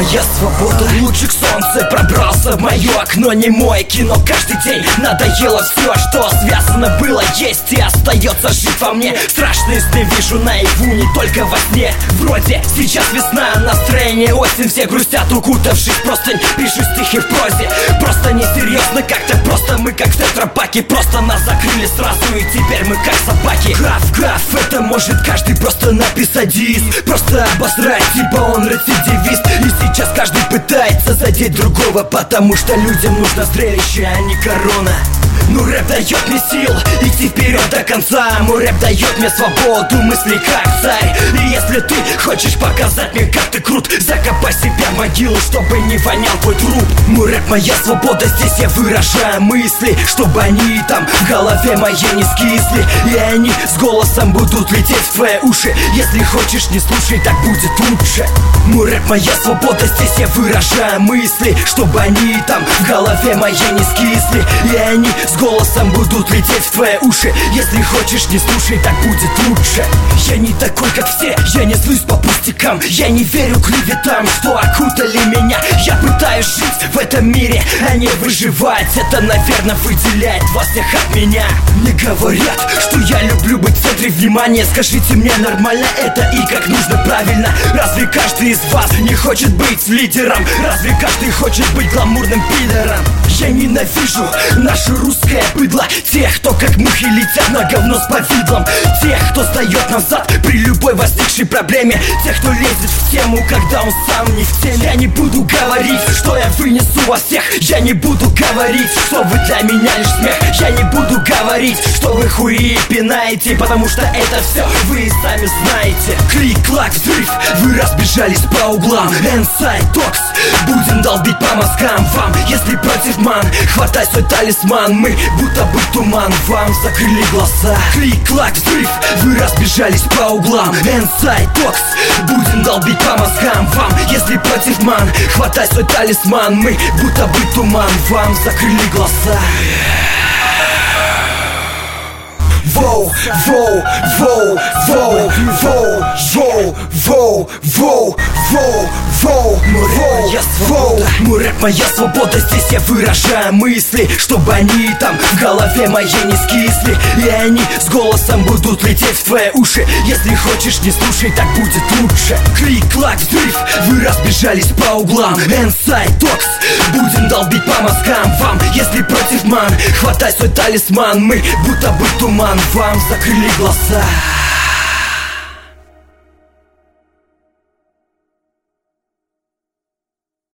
моя свобода. Лучик солнца пробрался в мое окно, не мое кино каждый день. Надоело все, что связано было, есть и остается жить во мне. Страшные сны вижу наяву, не только во сне. Вроде сейчас весна, настроение осень, все грустят, укутавшись простынь. Пишу стихи в прозе, просто несерьезно как-то. Просто мы как в тетрапаке, просто нас закрыли сразу, и теперь мы как собаки. Граф, это может каждый просто написать диск, просто обосрать, типа он рецидивист. И сейчас каждый пытается задеть другого, потому что людям нужно зрелище, а не корона. Ну рэп дает мне сил идти вперед до конца. Мой рэп дает мне свободу мыслей как царь. И если ты хочешь показать мне, как ты крут, закопай себя в могилу, чтобы не вонял твой труп. Мой рэп моя свобода, здесь я выражаю мысли, чтобы они там в голове моей не скисли. И они с голосом будут лететь в твои уши. Если хочешь, не слушай, так будет лучше. Мой рэп моя свобода, здесь я выражаю мысли, чтобы они там в голове моей не скисли. И они с голосом будут лететь в твои уши. Если хочешь, не слушай, так будет лучше. Я не такой, как все, я не злюсь по пустякам. Я не верю клеветам, что окутали меня. Я пытаюсь жить в этом мире, а не выживать. Это, наверное, выделяет вас всех от меня. Мне говорят, что я люблю быть в центре внимания. Скажите мне, нормально это и как нужно правильно? Разве каждый из вас не хочет быть лидером? Разве каждый хочет быть гламурным пидором? Я ненавижу наше русское быдло, тех, кто как мухи летят на говно с повидлом, тех, кто сдает назад при любой возникшей проблеме, тех, кто лезет в тему, когда он сам не в теме. Я не буду говорить, что я вынесу вас всех. Я не буду говорить, что вы для меня лишь смех. Я не буду говорить, что вы хуи пинаете, потому что это все вы и сами знаете. Клик-клак, взрыв, вы разбежались по углам. Inside Talks, будем долбить по мозгам вам. Если против ман, хватай свой талисман. Мы будто бы туман, вам закрыли глаза. Клик-клак, взрыв, вы разбежались по углам. Inside Talks, будем долбить по мозгам вам. Если против ман, хватай свой талисман. Мы будто бы туман, вам закрыли глаза. Воу, воу, воу, воу, воу, воу, воу, воу, воу, воу, воу. Мой рэп моя свобода, здесь я выражаю мысли, чтобы они там в голове моей не скисли. И они с голосом будут лететь в твои уши. Если хочешь, не слушай, так будет лучше. Клик-клак, взрыв, вы разбежались по углам. Inside Talks, будем долбить по мозгам вам. Если против ман, хватай свой талисман. Мы будто бы туман, вам закрыли глаза.